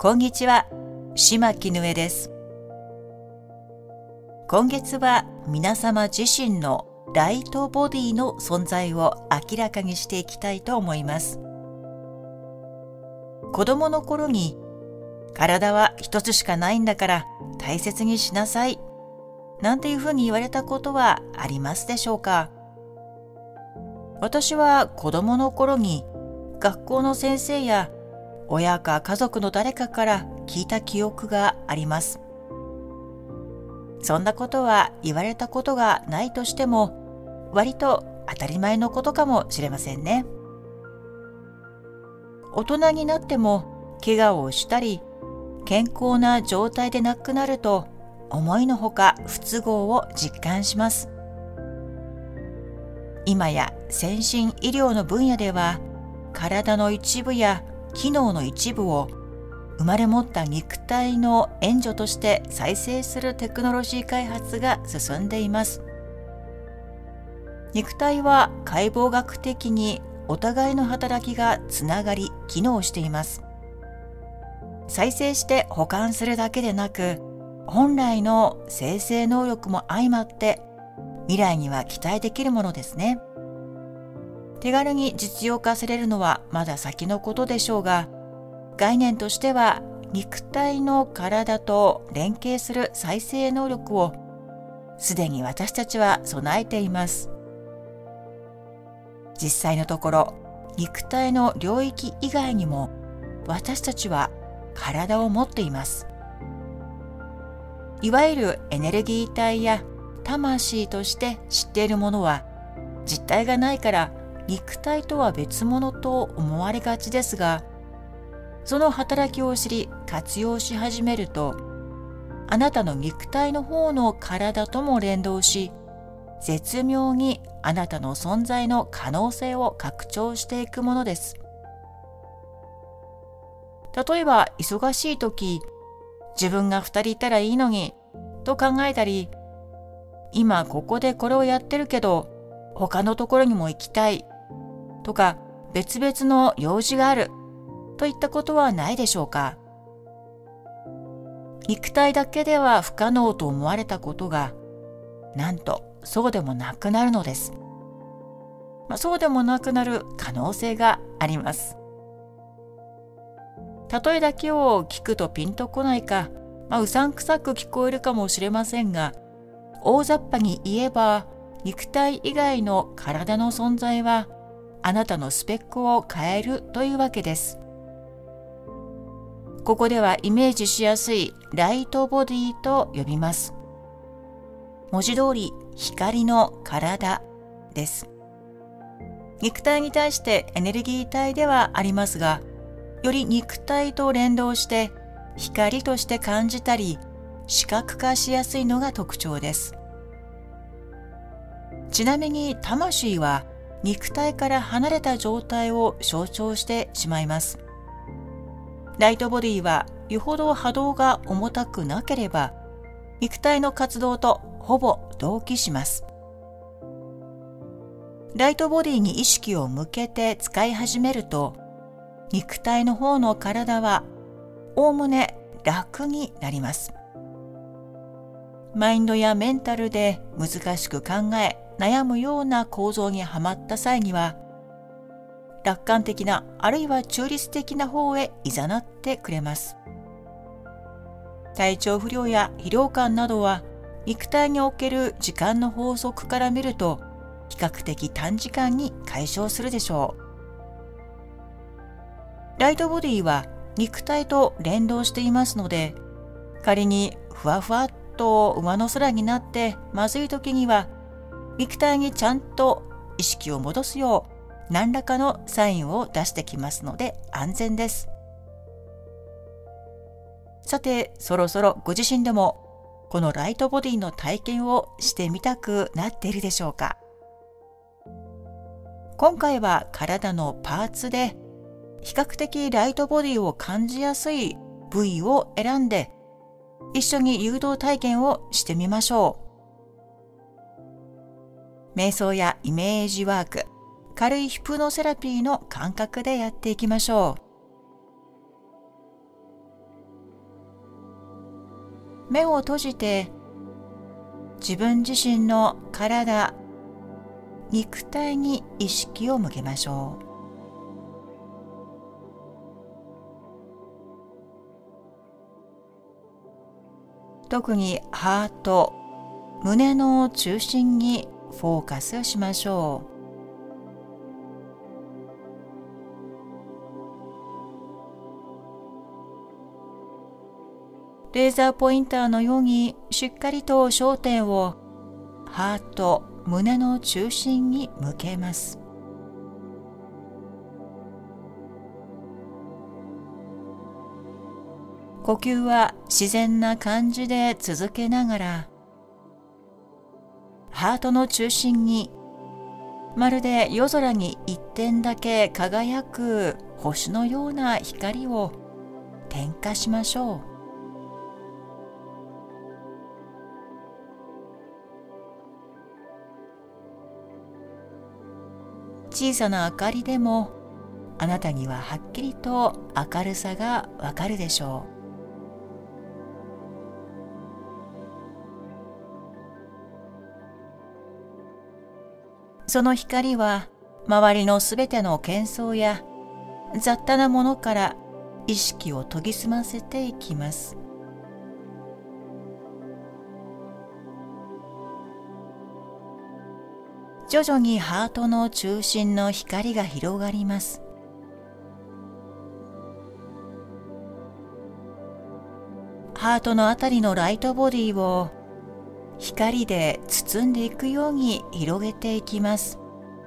こんにちは、島絹江です。今月は皆様自身のライトボディの存在を明らかにしていきたいと思います。子供の頃に体は一つしかないんだから大切にしなさいなんていうふうに言われたことはありますでしょうか。私は子供の頃に学校の先生や親か家族の誰かから聞いた記憶があります。そんなことは言われたことがないとしても、割と当たり前のことかもしれませんね。大人になっても怪我をしたり、健康な状態で亡くなると、思いのほか不都合を実感します。今や先進医療の分野では、体の一部や機能の一部を生まれ持った肉体の援助として再生するテクノロジー開発が進んでいます。肉体は解剖学的にお互いの働きがつながり機能しています。再生して保管するだけでなく、本来の生成能力も相まって未来には期待できるものですね。手軽に実用化されるのはまだ先のことでしょうが、概念としては肉体の体と連携する再生能力をすでに私たちは備えています。実際のところ、肉体の領域以外にも私たちは体を持っています。いわゆるエネルギー体や魂として知っているものは実体がないから肉体とは別物と思われがちですが、その働きを知り活用し始めると、あなたの肉体の方の体とも連動し、絶妙にあなたの存在の可能性を拡張していくものです。例えば忙しい時、自分が2人いたらいいのにと考えたり、今ここでこれをやってるけど他のところにも行きたいとか、別々の用事があるといったことはないでしょうか。肉体だけでは不可能と思われたことが、なんとそうでもなくなるのです。そうでもなくなる可能性があります。例えだけを聞くとピンとこないか、うさんくさく聞こえるかもしれませんが、大雑把に言えば、肉体以外の体の存在はあなたのスペックを変えるというわけです。ここではイメージしやすいライトボディと呼びます。文字通り光の体です。肉体に対してエネルギー体ではありますが、より肉体と連動して光として感じたり視覚化しやすいのが特徴です。ちなみに魂は肉体から離れた状態を象徴してしまいます。ライトボディはよほど波動が重たくなければ肉体の活動とほぼ同期します。ライトボディに意識を向けて使い始めると、肉体の方の体はおおむね楽になります。マインドやメンタルで難しく考え悩むような構造にはまった際には、楽観的なあるいは中立的な方へ誘ってくれます。体調不良や疲労感などは肉体における時間の法則から見ると比較的短時間に解消するでしょう。ライトボディは肉体と連動していますので、仮にふわふわっと上の空になってまずい時には、肉体にちゃんと意識を戻すよう何らかのサインを出してきますので安全です。さて、そろそろご自身でもこのライトボディの体験をしてみたくなっているでしょうか。今回は体のパーツで比較的ライトボディを感じやすい部位を選んで一緒に誘導体験をしてみましょう。瞑想やイメージワーク、軽いヒプノセラピーの感覚でやっていきましょう。 目を閉じて自分自身の体、肉体に意識を向けましょう。特にハート、胸の中心にフォーカスしましょう。レーザーポインターのようにしっかりと焦点をハート、胸の中心に向けます。呼吸は自然な感じで続けながら、ハートの中心にまるで夜空に一点だけ輝く星のような光を点火しましょう。小さな明かりでもあなたにははっきりと明るさがわかるでしょう。その光は周りのすべての喧騒や雑多なものから意識を研ぎ澄ませていきます。徐々にハートの中心の光が広がります。ハートのあたりのライトボディを光で包んでいくように広げていきます。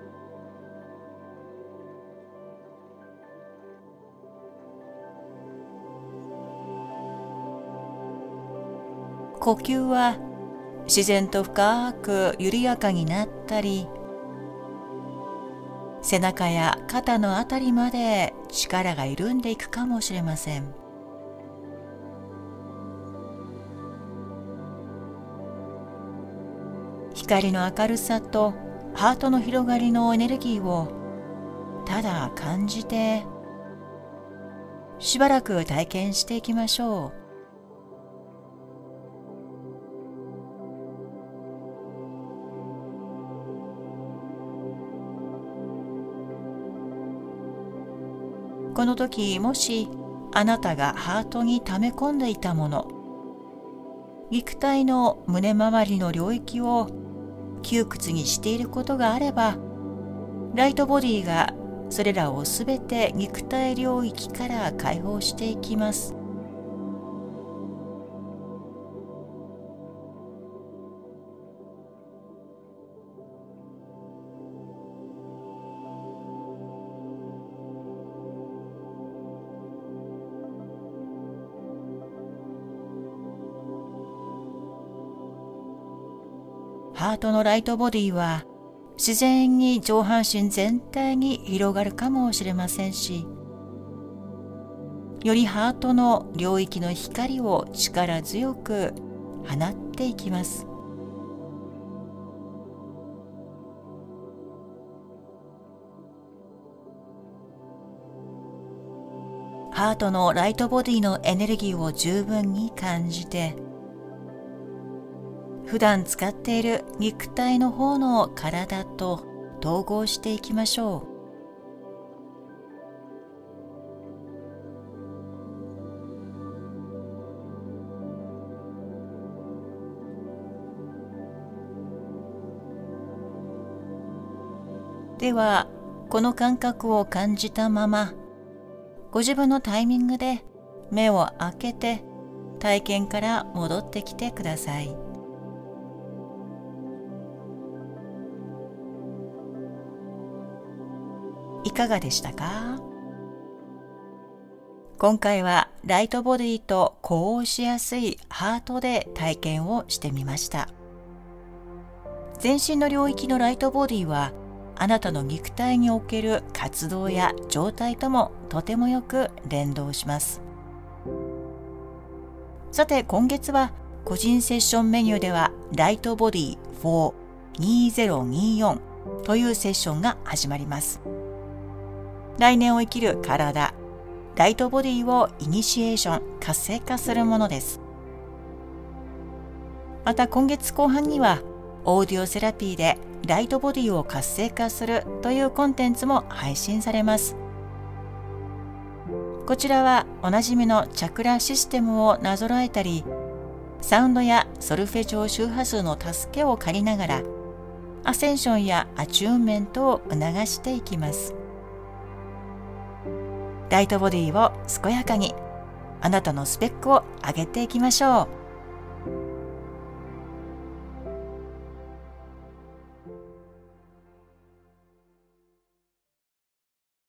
呼吸は自然と深く緩やかになったり、背中や肩のあたりまで力が緩んでいくかもしれません。光の明るさとハートの広がりのエネルギーをただ感じて、しばらく体験していきましょう。この時、もしあなたがハートに溜め込んでいたもの、肉体の胸周りの領域を窮屈にしていることがあれば、ライトボディがそれらをすべて肉体領域から解放していきます。ハートのライトボディは自然に上半身全体に広がるかもしれませんし、よりハートの領域の光を力強く放っていきます。ハートのライトボディのエネルギーを十分に感じて、普段使っている肉体の方の体と統合していきましょう。では、この感覚を感じたまま、ご自分のタイミングで目を開けて体験から戻ってきてください。いかがでしたか？今回はライトボディと呼応しやすいハートで体験をしてみました。全身の領域のライトボディはあなたの肉体における活動や状態ともとてもよく連動します。さて、今月は個人セッションメニューではライトボディ4 2024というセッションが始まります。来年を生きる体、ライトボディをイニシエーション、活性化するものです。 また今月後半にはオーディオセラピーでライトボディを活性化するというコンテンツも配信されます。こちらはおなじみのチャクラシステムをなぞらえたり、サウンドやソルフェ調周波数の助けを借りながらアセンションやアチューンメントを促していきます。ライトボディを健やかに、あなたのスペックを上げていきましょう。